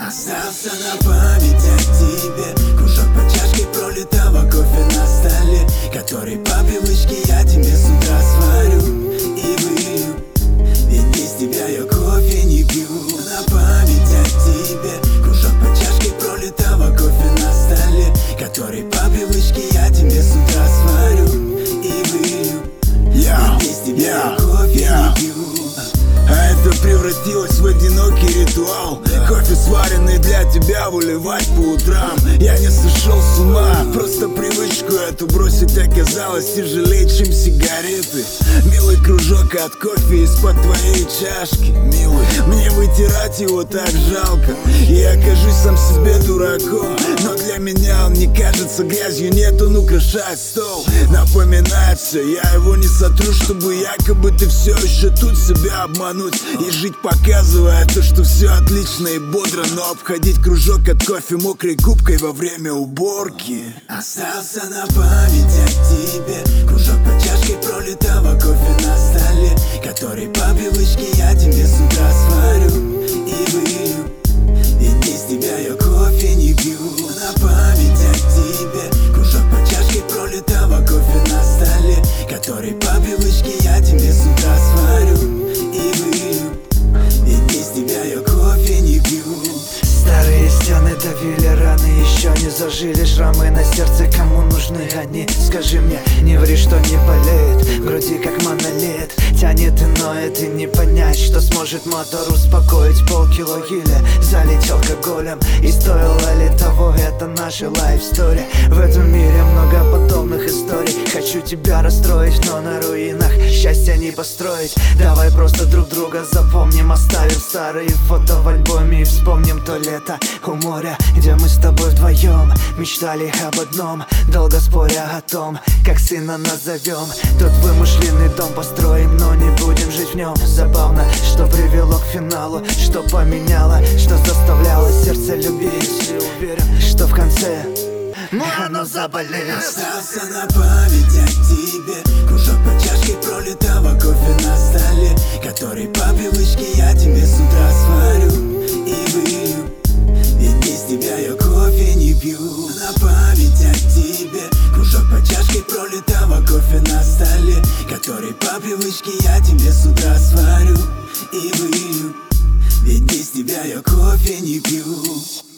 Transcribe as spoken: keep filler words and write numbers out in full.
Остался на память о тебе кружок под чашкой пролитого кофе на столе, который по привычке я тебе с утра сварю и вылью. Ведь без тебя я кофе не пью. На память о тебе кружок под чашкой пролитого кофе на столе, который по привычке я тебе с утра сварю и вылью. Ведь без тебя я кофе не пью. А это превратилось в одинокий ритуал. Кофе, сваренный для тебя, выливать по утрам. Я не сошел с ума, просто привычку эту бросить оказалось тяжелее, чем сигареты. Милый кружок от кофе из-под твоей чашки, милый, мне вытирать его так жалко. Я окажусь сам себе дураком, но для меня он не кажется грязью. Нет, он украшает стол, напоминает все. Я его не сотру, чтобы якобы ты все еще тут себя обмануть и жить, показывая то, что все отлично и бодро, но обходить кружок от кофе мокрой губкой во время уборки. Остался на память о тебе кружок под чашкой пролитого кофе на столе, который по привычке я тебе с утра сварю и вылью. Ведь без тебя я кофе не пью. На память о тебе кружок под чашкой пролитого кофе на столе, который по привычке я тебе с утра сварю и вылью. Ведь без тебя я кофе не пью. Старые стены давили раны, еще не зажили шрамы на сердце. Кому нужны они? Скажи мне, не ври, что не болеет. В груди как монолит, тянет и ноет, и не понять, что сможет мотор успокоить. Полкило или залить алкоголем, и стоило ли того? Это наша лайф-стори. В этом мире много подобных историй. Хочу тебя расстроить, но на руинах счастья не построить. Давай просто друг друга запомним, оставим старые фото в альбоме и вспомним то лето у моря, где мы с тобой вдвоем мечтали об одном, долго споря о том, как сына назовем. Тот вымышленный дом построим, но не будем жить в нем. Забавно, что привело к финалу, что поменяло, что заставляло сердце любить. И уверен, что в конце оно заболеет. Остался на память о тебе кружок под чашкой пролитого кофе на столе, который по привычке я тебе с утра сварю и вылью. Ведь без тебя я кофе не пью. На память о тебе кружок под чашкой пролитого кофе на столе, который по привычке я тебе с утра сварю и вылью. Ведь без тебя я кофе не пью.